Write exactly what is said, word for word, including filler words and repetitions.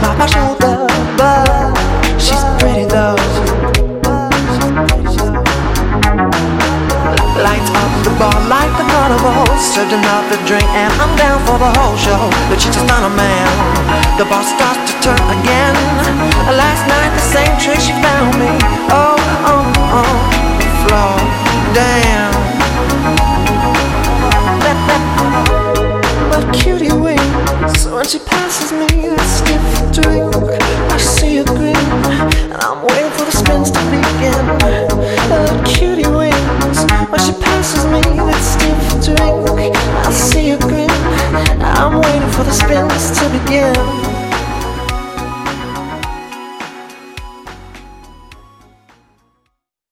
off my shoulder, but she's pretty though. Lights up the bar like the carnival, served another drink and I'm down for the whole show. But she's just not a man. The bar starts to turn again. Last night the same trick she found me. Oh, on, on the floor, damn. But cutie wings, when she passes me that stiff drink, I see her grin, and I'm waiting for the spins to begin. But cutie wings, when she passes me that stiff drink, I see her grin, I'm waiting for the spins to begin.